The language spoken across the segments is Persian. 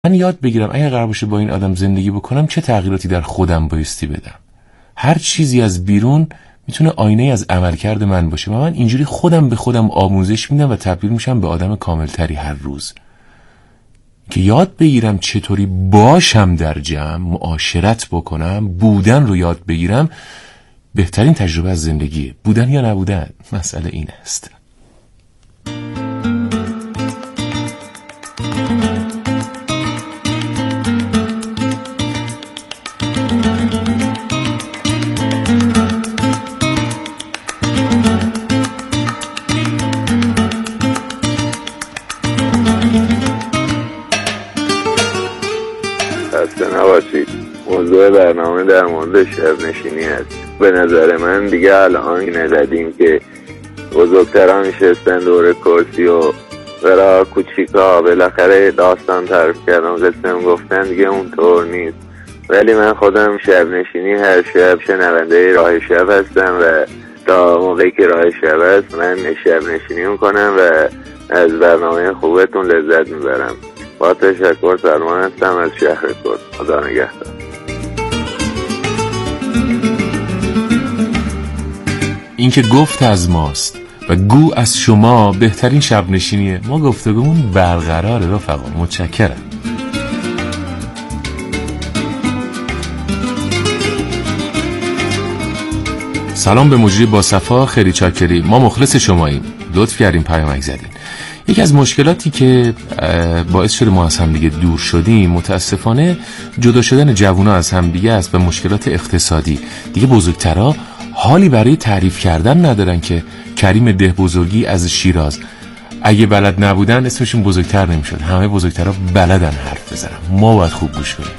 من یاد بگیرم اگه قرار باشه با این آدم زندگی بکنم چه تغییراتی در خودم بایستی بدم. هر چیزی از بیرون میتونه آینه از عملکرد من باشه و من اینجوری خودم به خودم آموزش میدم و تبدیل میشم به آدم کاملتری هر روز، که یاد بگیرم چطوری باشم در جمع، معاشرت بکنم، بودن رو یاد بگیرم. بهترین تجربه از زندگیه، بودن یا نبودن. مسئله این است. موضوع برنامه در مورد شب‌نشینی است. به نظر من دیگه الان ندیدیم که بزرگتران نشستن دور کرسی و برای کوچیکا بالاخره داستان تعریف کردن و قصه گفتن، دیگه اونطور نیست. ولی من خودم شب‌نشینی هر شب شنونده راه شب هستم و تا موقعی که راه شب هست من شب‌نشینی میکنم و از برنامه خوبتون لذت میبرم. با تشکر، سلمان هستم از شهر کرد. خدا نگهدار. این که گفت از ماست و گو از شما بهترین شب نشینیه. ما گفتگومون برقراره رفقا. متشکرم. سلام به مجری با صفا، خیلی چاکری، ما مخلص شماییم، لطف کردیم پیامک زدین. یکی از مشکلاتی که باعث شده ما از هم دیگه دور شدیم متاسفانه جدا شدن جوونا از هم دیگه است و مشکلات اقتصادی. دیگه بزرگترها حالی برای تعریف کردن ندارن که کریم ده بزرگی از شیراز اگه بلد نبودن اسمشون بزرگتر نمیشد. همه بزرگترها بلدن حرف بزنن. ما باید خوب گوش کنیم.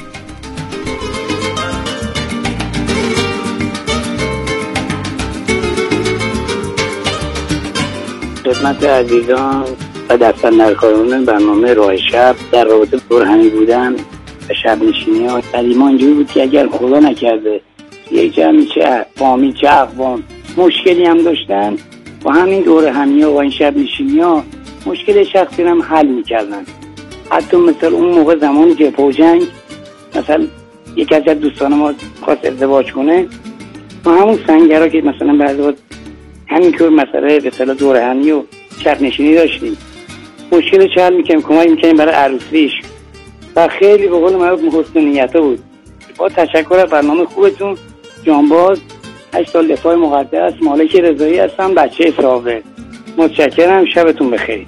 خدمت عزیزان و دستاندرکاران برنامه راه شب در رابطه دور همی بودن و شب نشینی ها، قدیما اینجوری بود که اگر خدا نکرده یک جمعی چه فامیل چه اقوام مشکلی هم داشتن با همین دور همی ها و این شب نشینی ها مشکل شخصی هم حل میکردن. حتی مثل اون موقع زمان جبهه و جنگ، مثلا یک از دوستان ما خواست ازدواج کنه و همون سنگرها که مثلا بعضی وقت همینطور مسئله به اصطلاح دور همی و شب نشینی داشتیم، مشکلش حل میکنیم، کمک میکنیم برای عروسیش و خیلی به قول معروف حسن نیته بود. با تشکر از برنامه خوبتون. جانباز 8 سال دفاع مقدس، مالک رضایی هستم، بچه صابر. متشکرم، شبتون بخیر.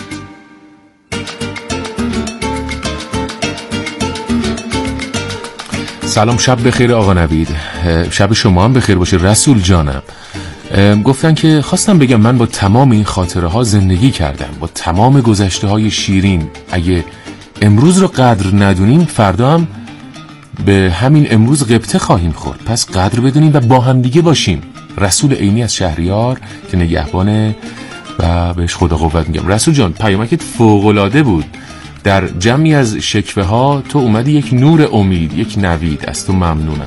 سلام، شب بخیر آقا نوید. شب شما هم بخیر باشه رسول جانم. گفتن که خواستم بگم من با تمام این خاطره ها زندگی کردم، با تمام گذشته های شیرین. اگه امروز رو قدر ندونیم فردا هم به همین امروز غبطه خواهیم خورد. پس قدر بدونیم و با هم دیگه باشیم. رسول عینی از شهریار که نگهبانه و بهش خدا قوت میگم. رسول جان پیامکت فوق‌العاده بود. در جمعی از شکوه ها تو اومدی یک نور امید، یک نوید. از تو ممنونم.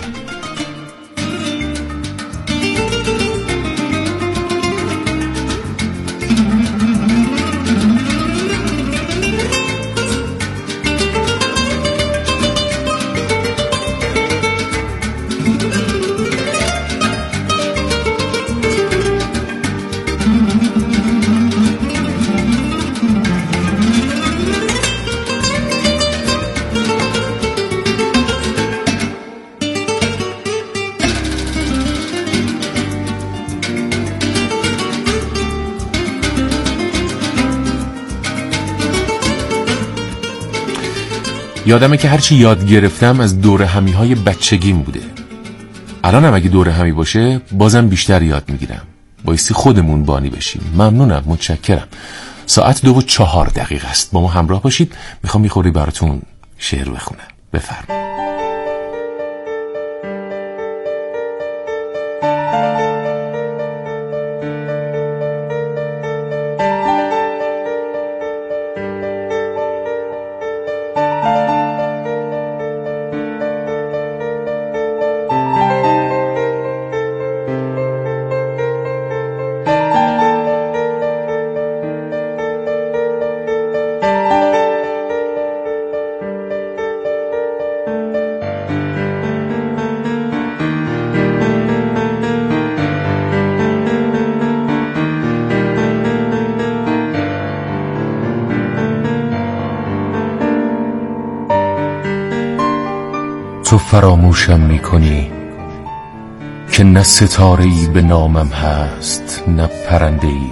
یادمه که هرچی یاد گرفتم از دوره همی های بچگیم بوده. الانم اگه دوره همی باشه بازم بیشتر یاد میگیرم. بایستی خودمون بانی بشیم. ممنونم، متشکرم. ساعت 2:04 است. با ما همراه باشید. میخوام میخوری براتون شعر بخونم. بفرمایید. تو فراموشم میکنی که نه ستاره‌ای به نامم هست، نه پرنده‌ای،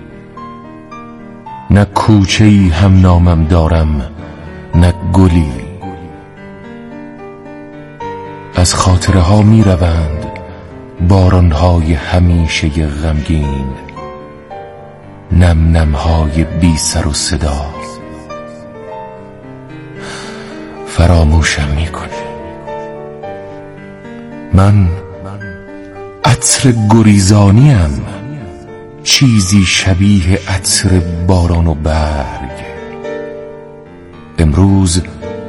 نه کوچه‌ای هم نامم دارم، نه گلی. از خاطره ها می روند بارانهای همیشه غمگین، نم نمهای بی سر و صدا. فراموشم می کنی. من عطر گریزانیم، چیزی شبیه عطر باران و برگ. امروز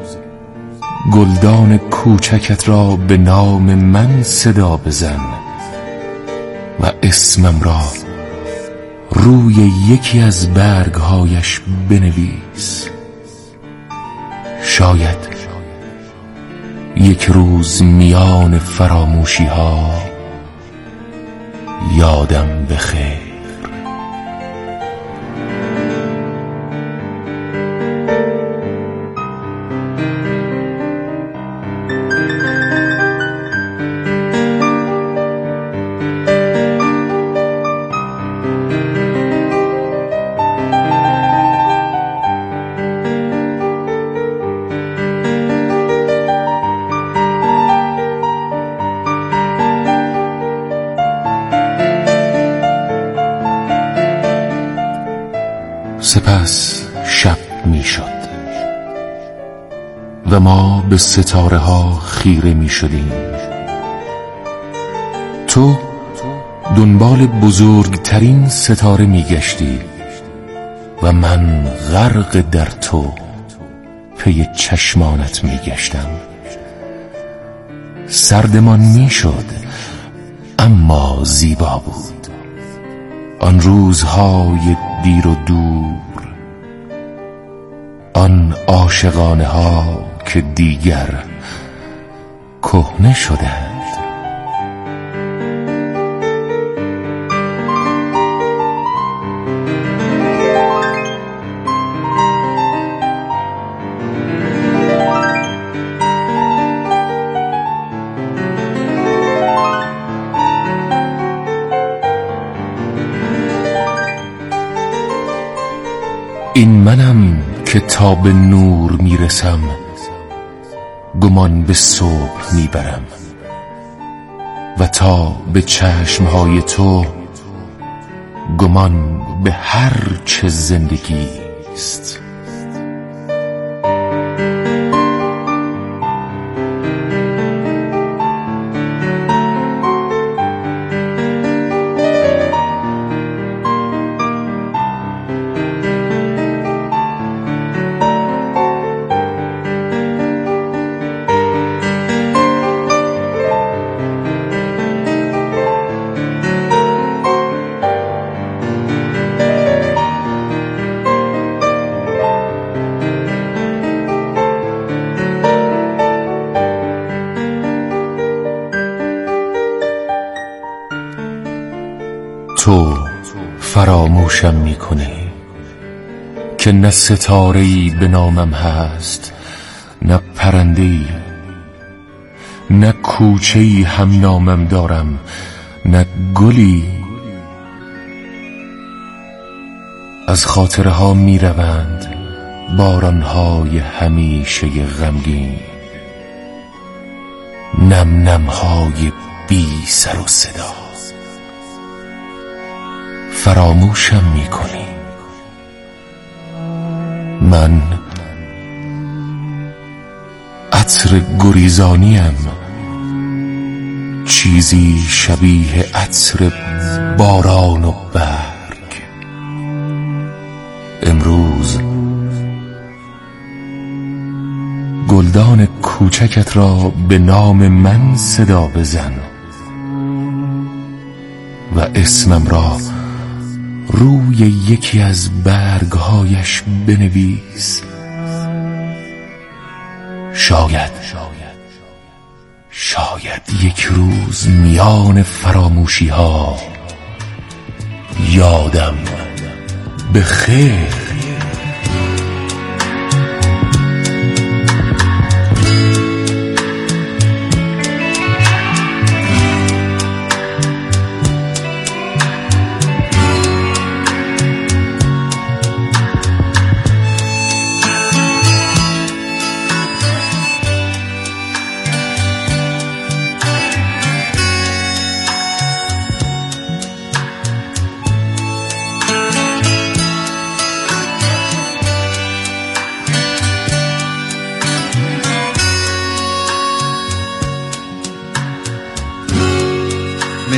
گلدان کوچکت را به نام من صدا بزن و اسمم را روی یکی از برگهایش بنویس. شاید یک روز میان فراموشی ها یادم بخیر. سپس شب می شد و ما به ستاره ها خیره می شدیم. تو دنبال بزرگترین ستاره می گشتی و من غرق در تو پی چشمانت می گشتم. سردمان می شد اما زیبا بود. آن روزهای دیر و دور، آن عاشقانه ها که دیگر کهنه شدند. این منم که تا به نور میرسم گمان به صبح میبرم و تا به چشمهای تو گمان به هر چه زندگی است. تو فراموشم میکنی که نه ستاره‌ای به نامم هست، نه پرنده‌ای، نه کوچه‌ای هم نامم دارم، نه گلی. از خاطره ها میروند بارانهای همیشه غمگین، نم نمهای بی سر و صدا. فراموشم میکنی. من عطر گریزانیم، چیزی شبیه عطر باران و برگ. امروز گلدان کوچکت را به نام من صدا بزن و اسمم را روی یکی از برگهایش بنویس. شاید یک روز میان فراموشی ها یادم بخیر.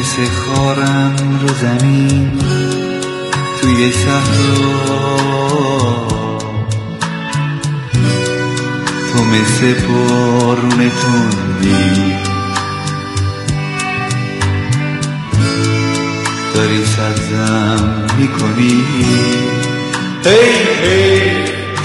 مثل خارم رو زمین توی صحرا، تو مثل بارون تندی داری سبزم میکنی. هی هی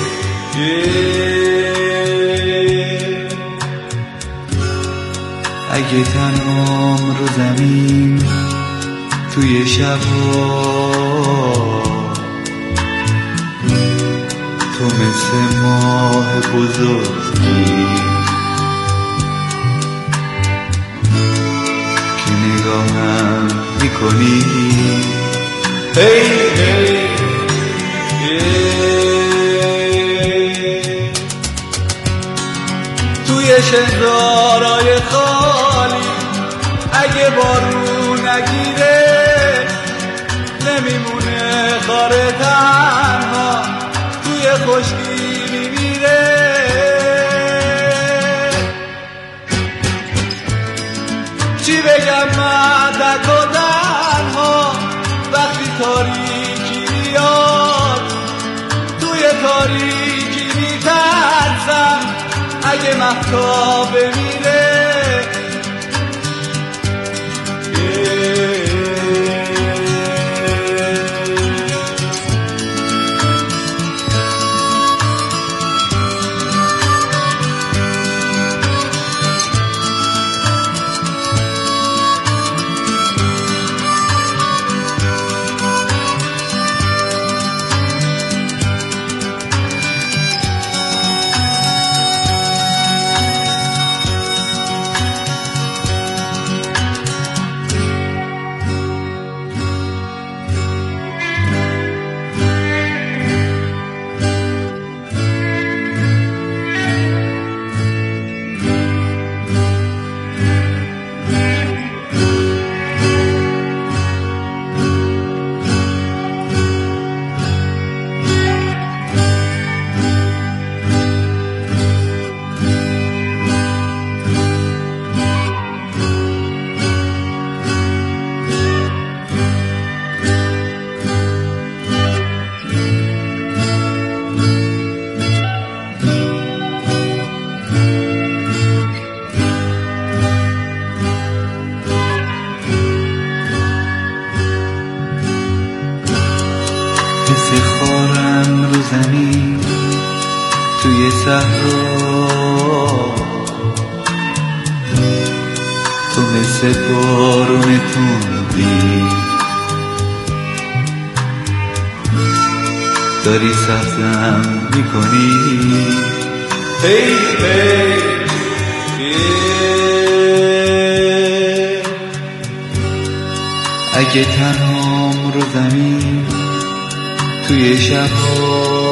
اگه تنهام رو زمین توی شبا، تو مثل ماه بزرگی که نگاهم میکنی. هی هی توی شهرهای خالی اگه بارون نگیره نمیمونه خاره تنها توی خشکی میمیره. چی بگم من تک و تنها وقتی تاریکی میاد، توی تاریکی میترسم اگه مهتاب بمیره. مثل خارم رو زمین توی صحرا، تو مثل بارون تندی داری سبزم میکنی. هی هی اگه تنهام رو زمین توی شبها،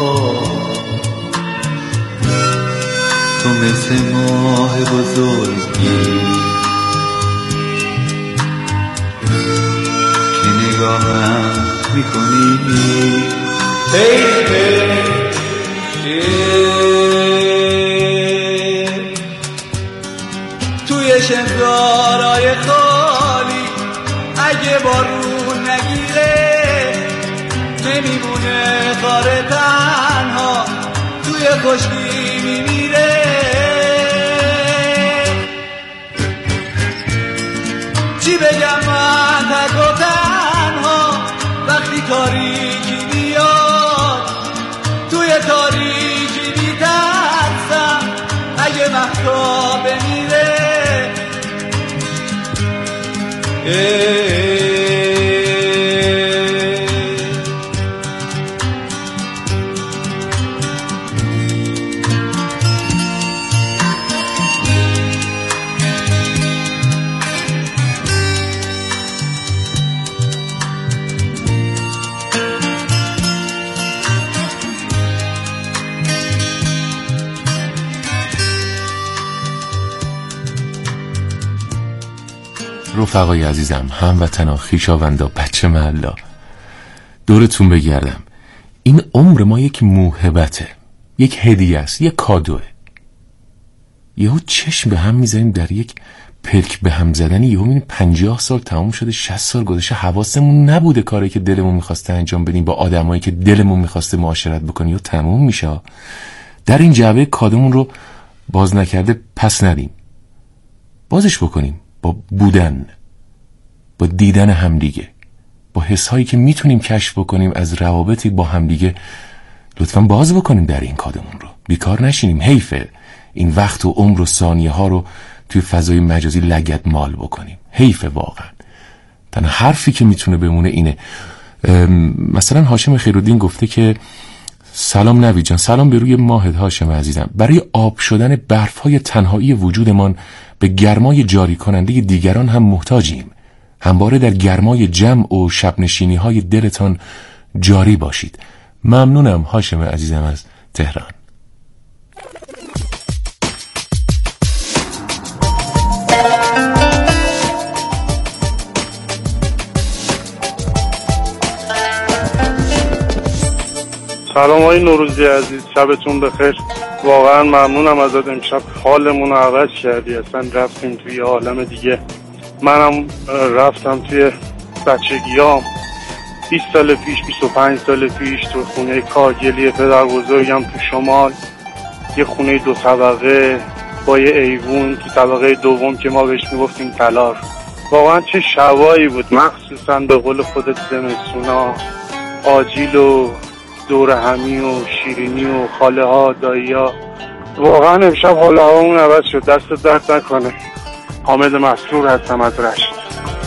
تو مثل ماه بزرگی که نگاهم میکنی. هی هی توی شهرهای خالی اگه بارون نگیره نمیمونه خاره تنها توی خشکی میمیره. چی بگم من تک و تنها وقتی تاریکی میاد، توی تاریکی میترسم اگه مهتاب بمیره. رفقای عزیزم، هموطنا، خویشاوندا، بچه محلا، دورتون بگردم. این عمر ما یک موهبته، یک هدیه است، یک کادوه. یهو چشم به هم میذاریم در یک پلک به هم زدنی یهو می‌بینی 50 سال تموم شده، 60 سال گذشته، حواسمون نبوده کاری که دلمون می‌خواسته انجام بدیم با آدمایی که دلمون می‌خواسته معاشرت بکنیم، یا تموم میشه. در این جعبه کادمون رو باز نکرده پس ندیم، بازش بکنیم با بودن، با دیدن همدیگه، با حس‌هایی که میتونیم کشف بکنیم از روابطی با همدیگه. لطفاً باز بکنیم در این کادمون رو، بیکار نشینیم. حیفه این وقت و عمر و ثانیه ها رو توی فضای مجازی لگد مال بکنیم، حیفه واقعا. تنها حرفی که میتونه بمونه اینه. مثلا هاشم خیرالدین گفته که سلام نوید جان، سلام به روی ماهت هاشم عزیزم. برای آب شدن برف‌های تنهایی وجودمان به گرمای جاری کننده دیگران هم محتاجیم. همواره در گرمای جمع و شبنشینی‌های دلتان جاری باشید. ممنونم هاشم عزیزم از تهران. سلام آقای نوروزی عزیز، شبتون بخیر. واقعا ممنونم ازت، امشب حالمون رو عوض کردی، اصلا رفتیم توی عالم دیگه. منم رفتم توی بچگیام 20 سال پیش، 25 سال پیش، تو خونه کارگلی پدر بزرگم تو شمال، یه خونه 2 طبقه با یه ایوون تو طبقه دوم که ما بهش میگفتیم تالار. واقعا چه شبایی بود، مخصوصا به قول خودت زمستونا، آجیل و دور همی و شیرینی و خاله ها دایی ها. واقعا امشب حال هوامون عوض شد، دست درد نکنه. حامد مسرور هستم از رشت.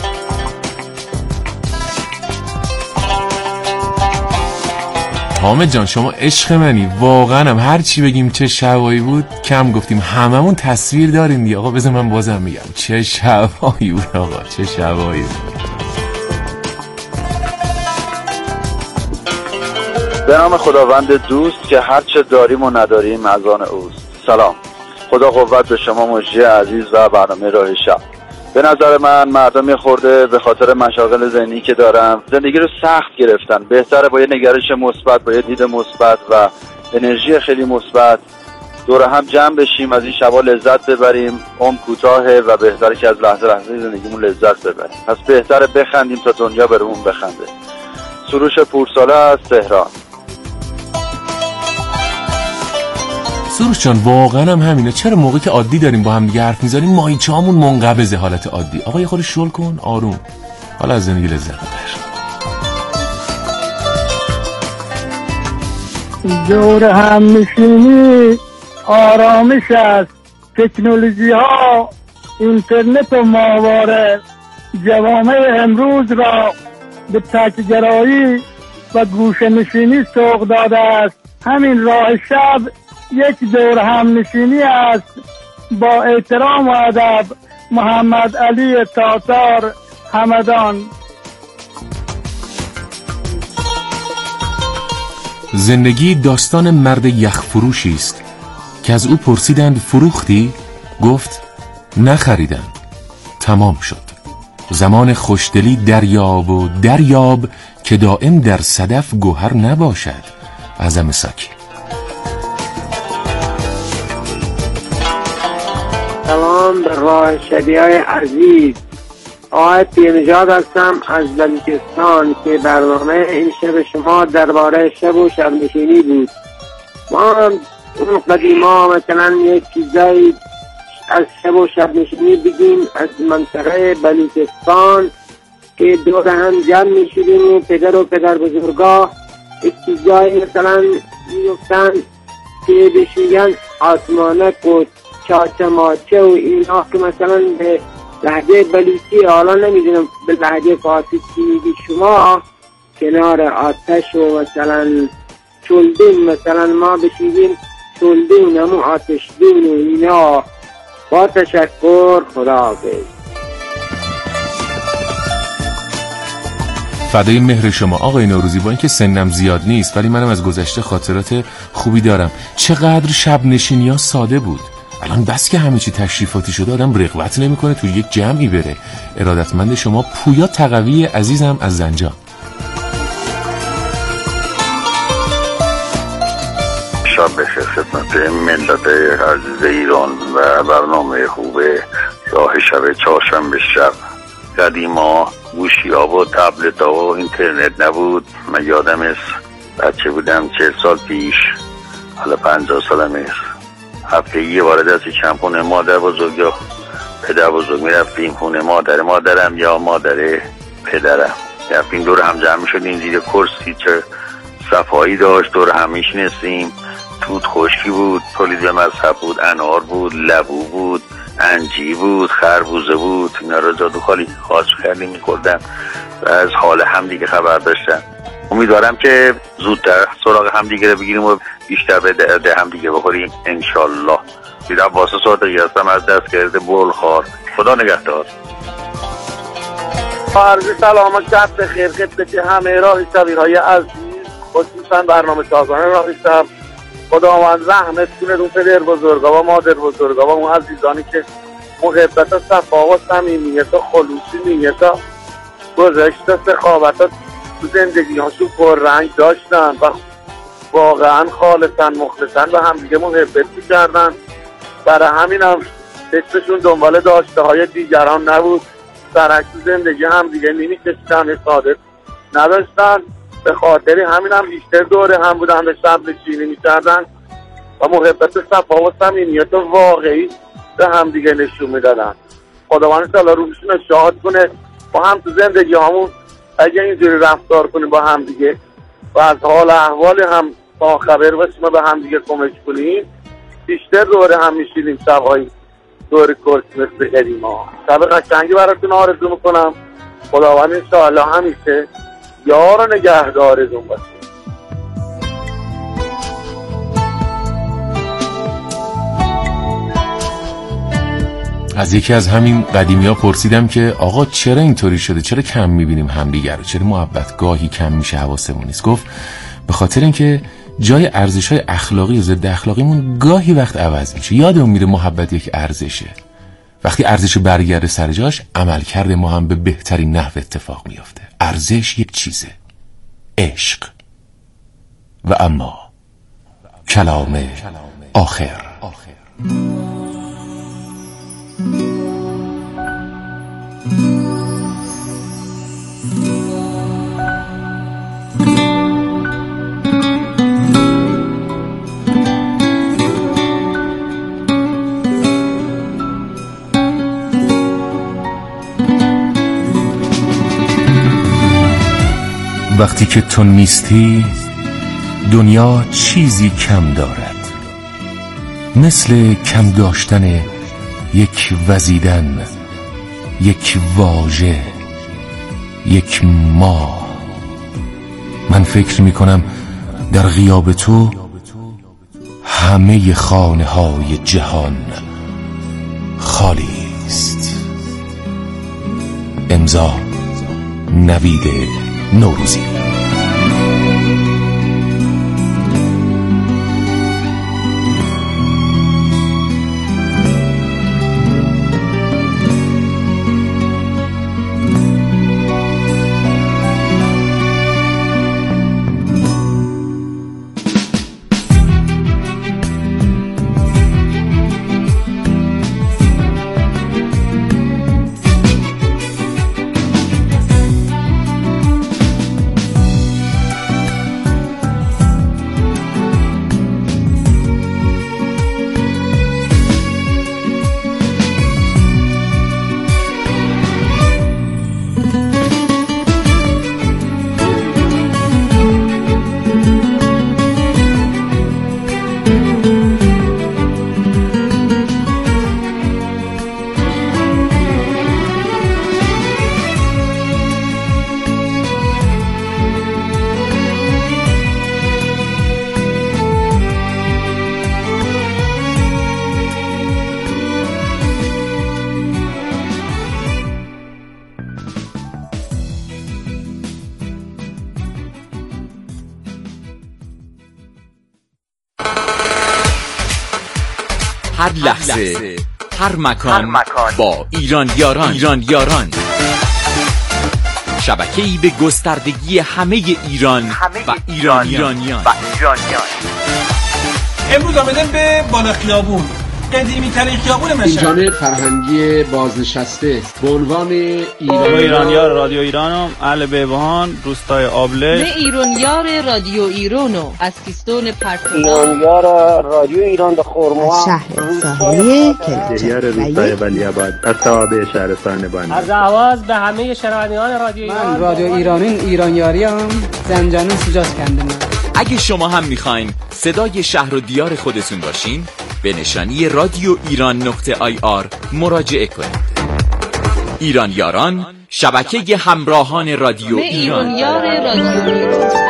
حامد جان شما عشق منی، واقعا هم هر چی بگیم چه شبایی بود کم گفتیم، هممون تصویر داریم دیگه. آقا بذار من بازم میگم چه شبایی بود آقا، چه شبایی بود. به نام خداوند دوست که هرچه داریم و نداریم از آن اوست. سلام، خدا قوت به شما مجری عزیز و برنامه راه شب. به نظر من مردم خورده به خاطر مشاغل ذهنی که دارن زندگی رو سخت گرفتن. بهتره با یه نگرش مثبت، با یه دید مثبت و انرژی خیلی مثبت دور هم جمع بشیم، از این شبا لذت ببریم. عمر کوتاهه و بهتره که از لحظه لحظه زندگیمون لذت ببریم. پس بهتره بخندیم تا دنیا برامون بخنده. سروش پورساله از تهران. سروش جان واقعا هم همینه. چرا موقعی که عادی داریم با هم دیگه حرف میزنیم مایچه‌هامون منقبضه، حالت عادی. آقا یه خورده شل کن، آروم، حالا از زندگی لذت ببر. دور هم میشینی آرامش است. تکنولوژی ها، اینترنت و ماهواره جوامع امروز را به تک‌گرایی و گوشه‌نشینی سوق داده است. همین راه شب یک دور هم نشینی است. با احترام و ادب، محمد علی تاتار، همدان. زندگی داستان مرد یخفروشی است که از او پرسیدند فروختی؟ گفت نخریدم. تمام شد. زمان خوشدلی دریاب و دریاب که دائم در صدف گوهر نباشد. اعظم ساکی. سلام به راه شبیهای عزیز، آقای پیرنژاد هستم از بلوچستان که برنامه این شب شما درباره شب و شب نشینی بود. ما هم اون قدیما مثلا یک چیزایی از شب و شب نشینی بگیم از منطقه بلوچستان که دور هم جمع میشدیم و پدر بزرگا یک چیزایی مثلا میگفتن که بشیگن آسمانک و چاچه ماچه و اینا که مثلا به لهجه بلوچی، حالا نمیدونم به لهجه فارسی چی میگی شما، کنار آتش و مثلا چلدون، مثلا ما بشیدیم چلدون همون آتش دون و اینا. با تشکر، خداحافظ. فدای مهر شما آقای نوروزی. با اینکه سنم زیاد نیست ولی منم از گذشته خاطرات خوبی دارم. چقدر شب نشینی ها ساده بود. الان بس که همه چی تشریفاتی شده آدم رغبت نمیکنه تو یک جمعی بره. ارادتمند شما، پویا تقوی عزیزم از زنجان. شب بخیر خدمت ملت عزیز ایران و برنامه خوب راه شب چهارشنبه شب. قدیما گوشی‌ها و تبلت‌ها و اینترنت نبود. من یادم است بچه بودم 40 سال پیش، حالا 50 سالم است، هفته یه بار دستی کم خونه مادر بزرگ یا پدر بزرگ میرفتیم خونه مادرم یا مادر پدرم، رفتیم دور هم جمع شدیم زیر کرسی چه صفایی داشت، دور هم میشنستیم. توت خشکی بود، تولید به مذهب بود، انار بود، لبو بود، انجی بود، خربوزه بود. اینا رو جادو خالی خاص کردیم می‌خوردن و از حال هم دیگه خبر داشتن. امیدوارم که زودتر سراغ هم دیگه رو بگیریم و بیشتر به هم دیگه بخوریم انشالله. دیدم واسه صادقی هستم از دست کرده بلخار. خدا نگهدار. عرض سلام و شب بخیر خدمت همه راهشبی‌های عزیز، خصوصا برنامه سازان راهشب. خداوند رحمت کنه رو پدر بزرگا و مادر بزرگا و اون عزیزانی که محبت و صفا و صمیمیت و خلوصی نیت و گذشت و سخاوت تو زندگی هاشون پررنگ داشتن و واقعا خالصا مخلصا و همدیگه محبت می‌کردن. برای همین هم فکرشون دنبال داشته های دیگران نبود، سرک تو زندگی همدیگه نمی‌کشیدن، حسادت نداشتن. به خاطر همین هم بیشتر دوره هم بودن، به شب نشینی می‌کردن و محبت صفا و صمیمیت واقعی به هم دیگه نشون میدادن. خداوند انشالله روحشون رو شاد کنه. ما هم تو زندگی همون اگه اینجوری رفتار کنیم با هم دیگه و از حال احوال هم با خبر باشیم و به هم دیگه کمک کنیم، بیشتر دوره هم میشینیم شب‌های دور کرسی مثل قدیما. شب قشنگی براتون آرزو میکنم. خداوند انشالله همیشه یار و نگهدارتون باشه. از یکی از همین قدیمی‌ها پرسیدم که آقا چرا اینطوری شده، چرا کم می‌بینیم همدیگر رو، چرا محبت گاهی کم میشه، حواسمون نیست؟ گفت به خاطر اینکه جای ارزش‌های اخلاقی و ضد اخلاقیمون گاهی وقت عوض میشه. یادمون میره محبت یک ارزشه. وقتی ارزش برگرده سر جاش، عملکرد ما هم به بهترین نحو اتفاق میفته. ارزش یک چیزه، عشق. و اما کلام آخر. وقتی که تو نیستی دنیا چیزی کم دارد، مثل کم داشتن یک وزیدن، یک واژه، یک ماه. من فکر میکنم در غیاب تو همه خانه های جهان خالی است. امضا نوید نوروزی. هر لحظه هر مکان با ایران یاران شبکه‌ای به گستردگی همه ایران و ایرانیان. امروز آمدن به بالا خیابون قدیمی ترین خیابون مشهد. این جامعه فرهنگی بازنشسته است به عنوان ایرانیار رادیو ایرانم اهل بیوهان روستای آبله نه ایرانیار رادیو ایرانو از کیستون پرتگاه ایرانیار رادیو ایران در خرم‌ها شهر ساحلی کلچر روستای ولیعباد از توابع شهرستان بانی. از آواز به همه شنوندگان رادیو ایران. من رادیو ایرانیاریم زنجانه سوجاس کندم. اگه شما هم میخواین صدای شهر و دیار خودتون باشین به نشانی رادیو ایران.ir مراجعه کنید. ایرانیاران، شبکه همراهان رادیو ایران. ایرانیار رادیو ایران.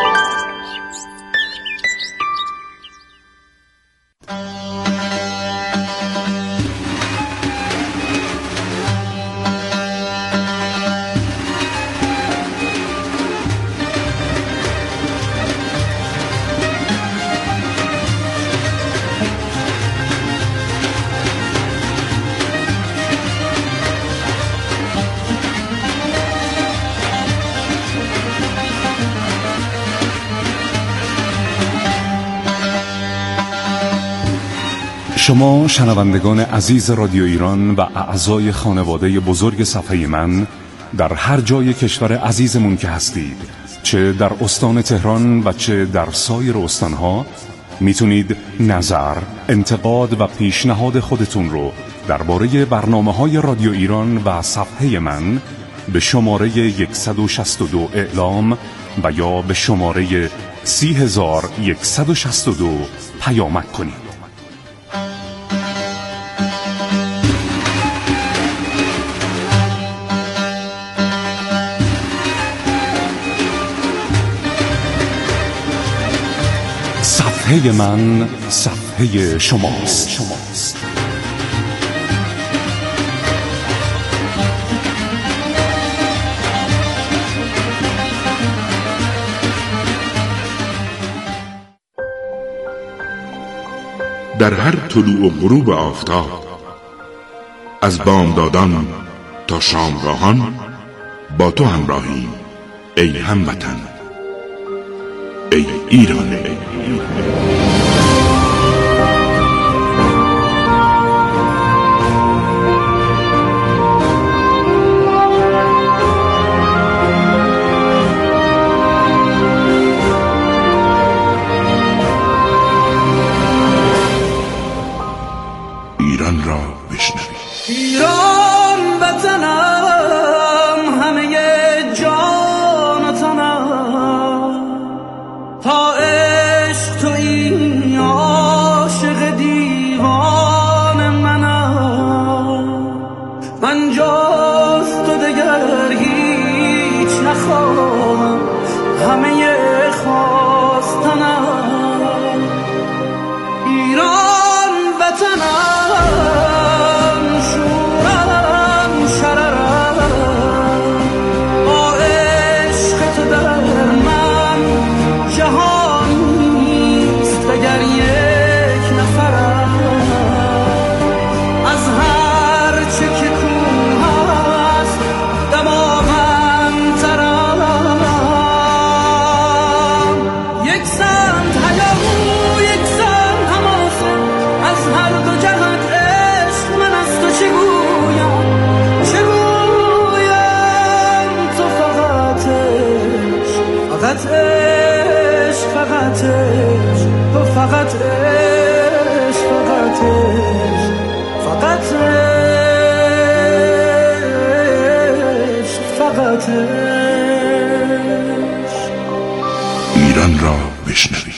شما شنوندگان عزیز رادیو ایران و اعضای خانواده بزرگ صفحه من در هر جای کشور عزیزمون که هستید، چه در استان تهران و چه در سایر استانها، میتونید نظر، انتقاد و پیشنهاد خودتون رو درباره برنامه‌های رادیو ایران و صفحه من به شماره 162 اعلام و یا به شماره 30162 پیامک کنید. صفحه من صفحه شماست. در هر طلوع و غروب آفتاب، از بامدادان تا شامگاهان با تو همراهیم ای هموطن، ای ایران. ایران را بشنوید. ایران وطنم، همه جان و تنم، تا عشق تو این عاشق دیوان منم. من جز تو دگر هیچ نخواهم، همه خواستنم. ایران وطنم، شورم شررم، با عشق تو در من جهان نیست دگر یک نفرم. از هر چه که کوه هست دماغم‌ترم. یک سمت هیاهو، یک سمت حماسه، از هر دو جهت عشق من از تو چه گویم، چه گویم. تو فقط عشق، فقط عشق، فقط عشق، تو فقط عشق، فقط عشق، فقط عشق، فقط عشق. ایران را بشنوید.